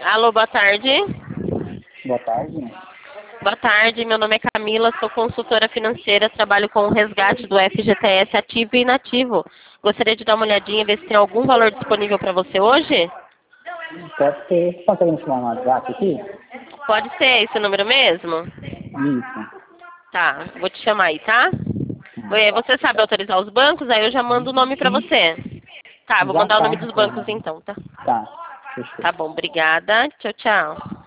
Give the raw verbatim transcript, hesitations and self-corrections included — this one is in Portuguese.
Alô, boa tarde. Boa tarde. Boa tarde, meu nome é Camila, sou consultora financeira, trabalho com o resgate do F G T S ativo e inativo. Gostaria de dar uma olhadinha e ver se tem algum valor disponível para você hoje? Pode ser. Você consegue me chamar no WhatsApp aqui? Pode ser esse número mesmo? Isso. Tá, vou te chamar aí, tá? Hum. Oi, Você sabe autorizar os bancos? Aí eu já mando o nome pra você. Tá, vou Já mandar o tá. nome dos bancos então, tá? Tá. Fechou. Tá bom, obrigada. Tchau, tchau.